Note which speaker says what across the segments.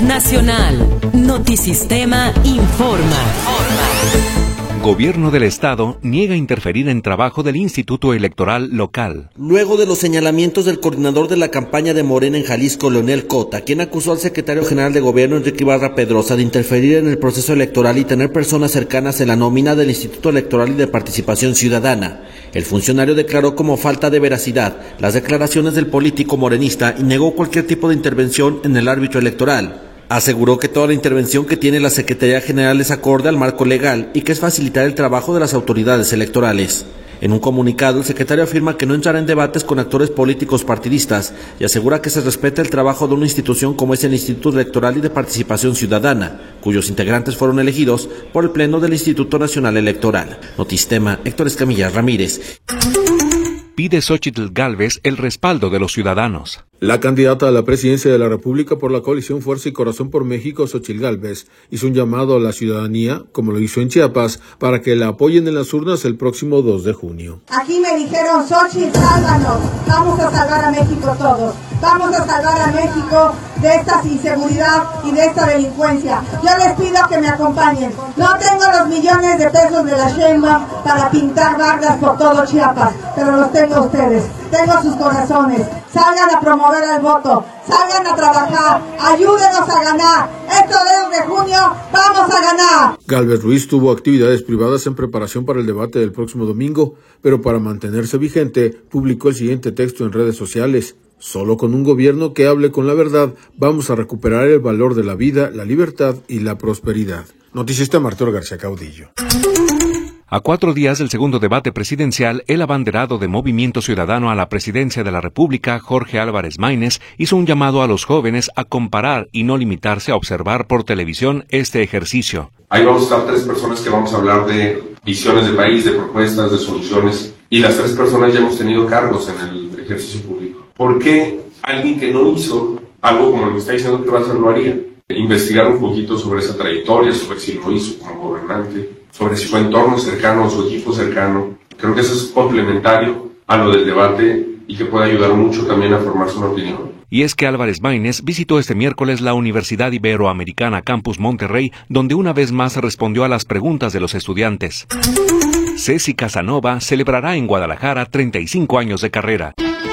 Speaker 1: Nacional. Notisistema informa.
Speaker 2: Gobierno del Estado niega interferir en trabajo del Instituto Electoral local.
Speaker 3: Luego de los señalamientos del coordinador de la campaña de Morena en Jalisco, Leonel Cota, quien acusó al secretario general de Gobierno, Enrique Ibarra Pedrosa, de interferir en el proceso electoral y tener personas cercanas en la nómina del Instituto Electoral y de Participación Ciudadana, el funcionario declaró como falta de veracidad las declaraciones del político morenista y negó cualquier tipo de intervención en el árbitro electoral. Aseguró que toda la intervención que tiene la Secretaría General es acorde al marco legal y que es facilitar el trabajo de las autoridades electorales. En un comunicado, el secretario afirma que no entrará en debates con actores políticos partidistas y asegura que se respeta el trabajo de una institución como es el Instituto Electoral y de Participación Ciudadana, cuyos integrantes fueron elegidos por el Pleno del Instituto Nacional Electoral. Notisistema, Héctor Escamilla Ramírez.
Speaker 2: Pide Xóchitl Gálvez el respaldo de los ciudadanos.
Speaker 4: La candidata a la presidencia de la República por la coalición Fuerza y Corazón por México, Xóchitl Gálvez, hizo un llamado a la ciudadanía, como lo hizo en Chiapas, para que la apoyen en las urnas el próximo 2 de junio.
Speaker 5: Aquí me dijeron, Xóchitl, sálvanos, vamos a salvar a México todos, vamos a salvar a México de esta inseguridad y de esta delincuencia. Yo les pido que me acompañen. No tengo los millones de pesos de la Sheinbaum para pintar bardas por todo Chiapas, pero los tengo ustedes. Tengo sus corazones. Salgan a promover el voto, salgan a trabajar, ayúdenos a ganar. Este 2 de junio vamos a ganar.
Speaker 4: Gálvez Ruiz tuvo actividades privadas en preparación para el debate del próximo domingo, pero para mantenerse vigente, publicó el siguiente texto en redes sociales. Solo con un gobierno que hable con la verdad, vamos a recuperar el valor de la vida, la libertad y la prosperidad. Notisistema, Arturo García Caudillo.
Speaker 2: A 4 días del segundo debate presidencial, el abanderado de Movimiento Ciudadano a la presidencia de la República, Jorge Álvarez Maínez, hizo un llamado a los jóvenes a comparar y no limitarse a observar por televisión este ejercicio.
Speaker 6: Ahí vamos a estar 3 personas que vamos a hablar de visiones de país, de propuestas, de soluciones, y las 3 personas ya hemos tenido cargos en el ejercicio público. ¿Por qué alguien que no hizo algo como lo que está diciendo que va a hacer lo haría? Investigar un poquito sobre esa trayectoria, sobre si lo hizo como gobernante, sobre si fue entorno cercano o su equipo cercano. Creo que eso es complementario a lo del debate y que puede ayudar mucho también a formarse una opinión.
Speaker 2: Y es que Álvarez Maínez visitó este miércoles la Universidad Iberoamericana Campus Monterrey, donde una vez más respondió a las preguntas de los estudiantes. Ceci Casanova celebrará en Guadalajara 35 años de carrera.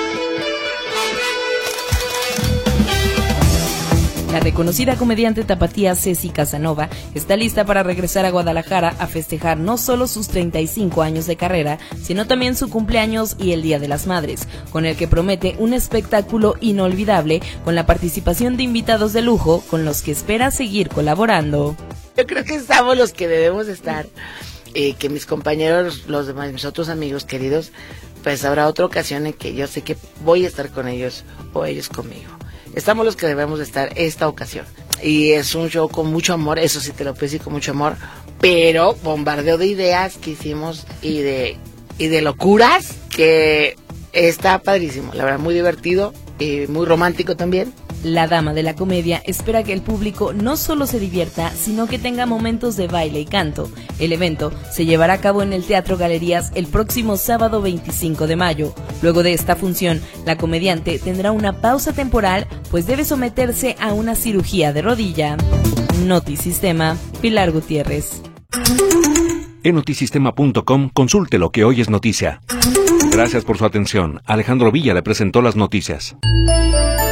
Speaker 1: La reconocida comediante tapatía Ceci Casanova está lista para regresar a Guadalajara a festejar no solo sus 35 años de carrera, sino también su cumpleaños y el Día de las Madres, con el que promete un espectáculo inolvidable con la participación de invitados de lujo con los que espera seguir colaborando.
Speaker 7: Yo creo que estamos los que debemos estar, que mis compañeros, los demás, mis otros amigos queridos, pues habrá otra ocasión en que yo sé que voy a estar con ellos o ellos conmigo. Estamos los que debemos de estar esta ocasión. Y es un show con mucho amor, eso sí te lo puedo decir, con mucho amor, pero bombardeo de ideas que hicimos y de locuras que está padrísimo. La verdad, muy divertido y muy romántico también.
Speaker 1: La dama de la comedia espera que el público no solo se divierta, sino que tenga momentos de baile y canto. El evento se llevará a cabo en el Teatro Galerías el próximo sábado 25 de mayo. Luego de esta función, la comediante tendrá una pausa temporal, pues debe someterse a una cirugía de rodilla. Notisistema, Pilar Gutiérrez.
Speaker 2: En notisistema.com consulte lo que hoy es noticia. Gracias por su atención. Alejandro Villa le presentó las noticias.